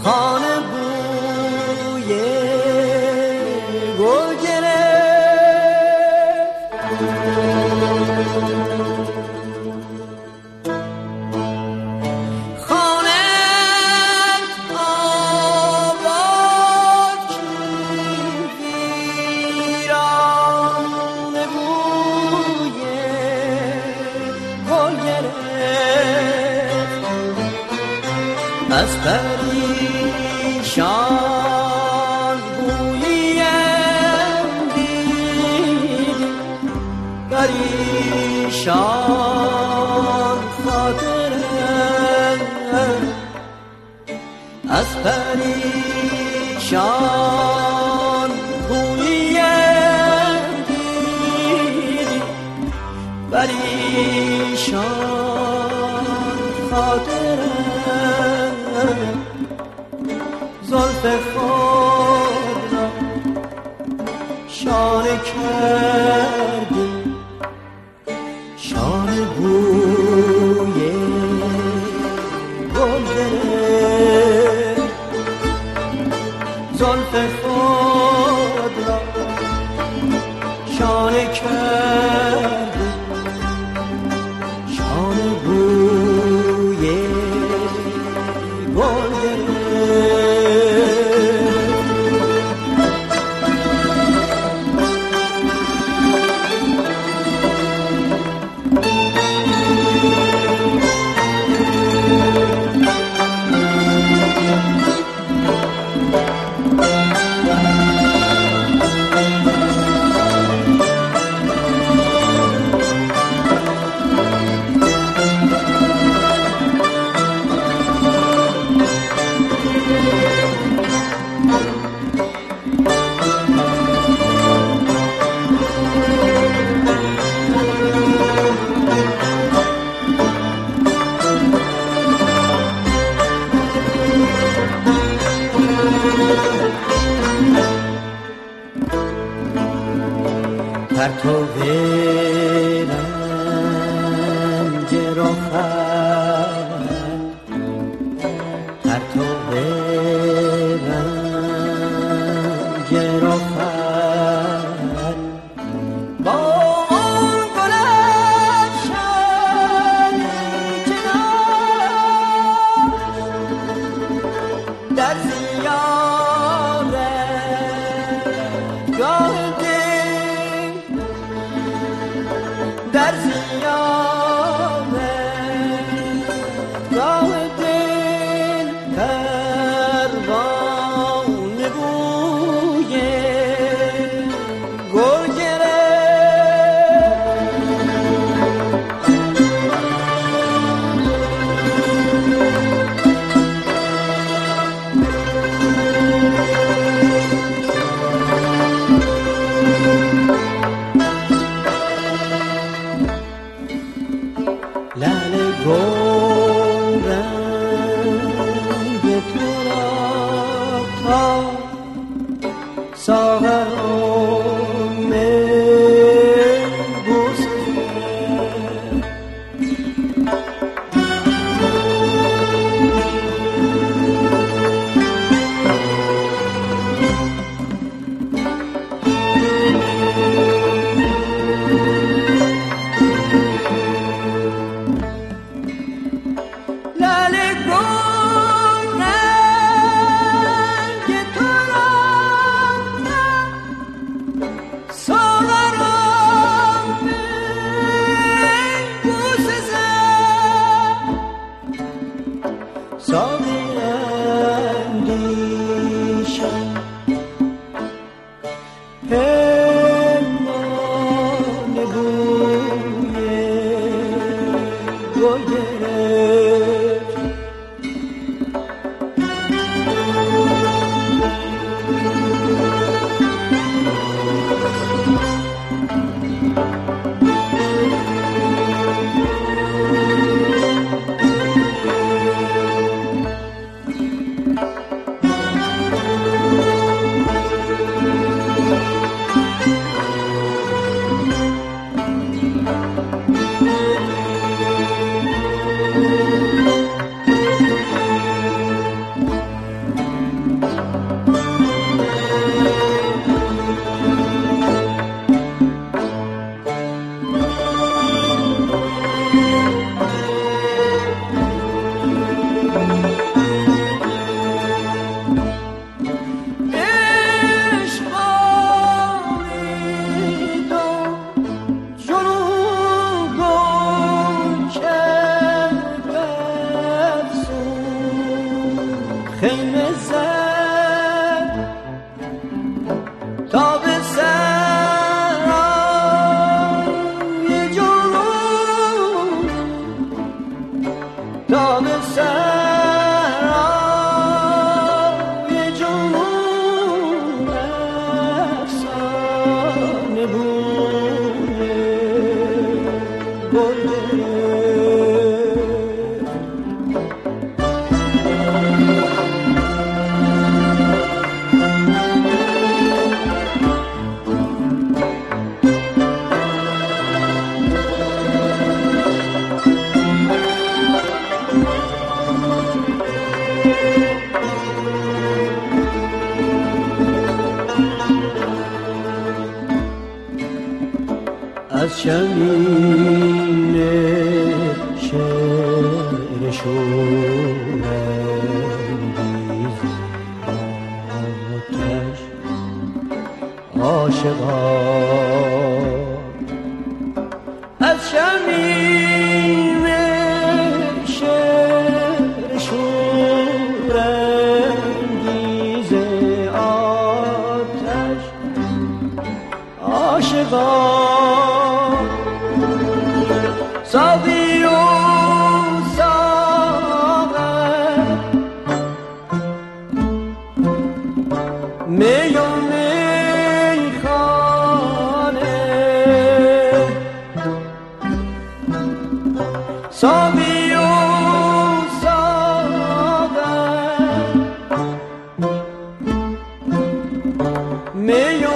خانه بوی گل گرفت. از پریشان بویم دیدی، پریشان خاطرم، از پریشان بویم دیدی، پریشان خاطرم. زلف خود را شانه کردی، شانه بوی گل گرفت. زلف خود را شانه کردی، شانه بوی گل گرفت. پرتو رنگ رخت، پرتو رنگ رخت، با اون گل افشانی که داشت در زیارتگاه در زیارتگاه دل پروانه بوی گل لعل گلرنگ تو را تا ساغر بوسه خیمه زد تا به سرای جنون، تا به سرای جنون افسانه بوی گل از شمیم شعر شورانگیز آتش عاشقان، از شمیم شعر شورانگیز آتش عاشقان، ساقی و ساغر می و میخانه، ساقی و ساغر می و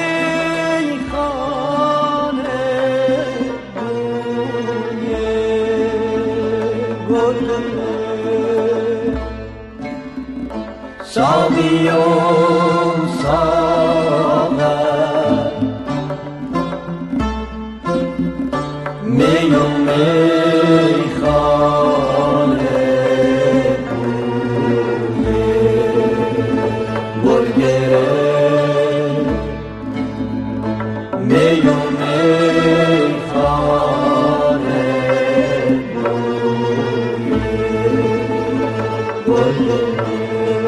ساقی و ساغر می و میخانه، گل گرفت می و میخانه، گل گرفت